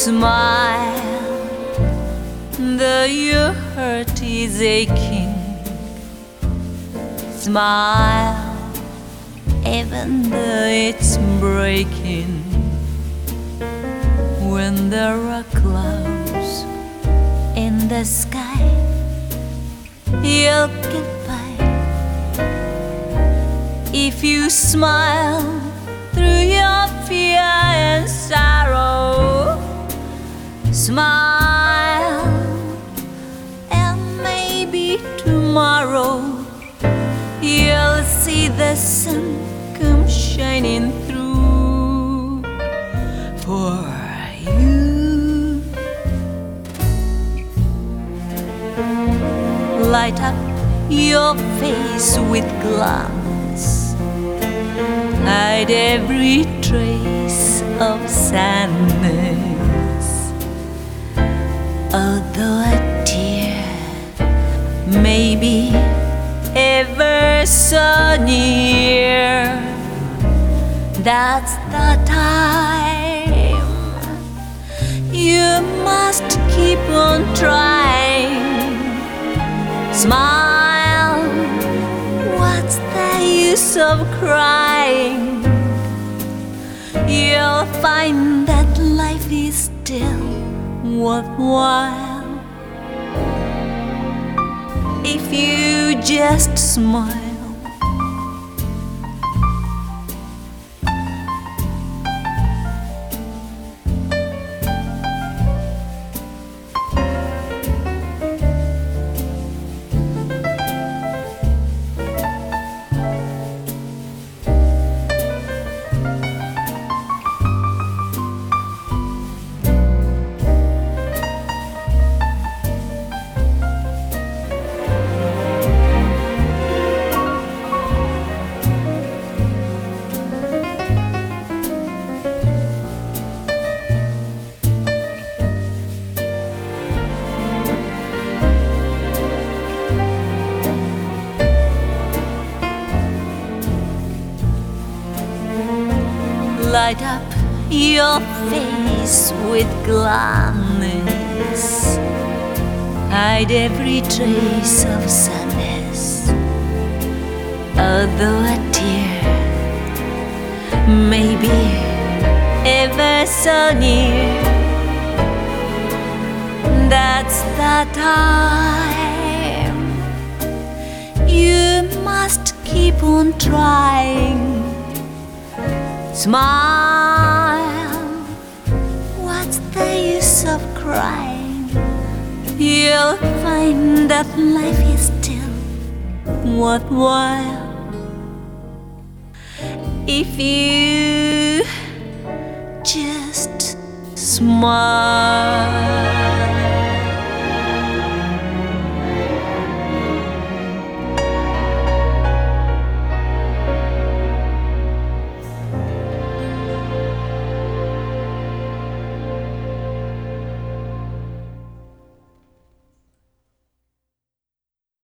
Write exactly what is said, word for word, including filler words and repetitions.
Smile, though your heart is aching. Smile, even though it's breaking. When there are clouds in the sky, you'll get by. If you smile through your fear and sorrow, smile, and maybe tomorrow you'll see the sun come shining through for you. Light up your face with glance, hide every trace of sadness. Although a tear may be ever so near, that's the time you must keep on trying. Smile, what's the use of crying? You'll find that life is still worthwhile if you just smile. Light up your face with gladness, hide every trace of sadness. Although a tear may be ever so near, that's the time you must keep on trying. Smile, what's the use of crying? You'll find that life is still worthwhile if you just smile.